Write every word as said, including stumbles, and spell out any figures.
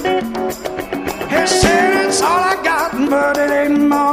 He said it's all I got, but it ain't more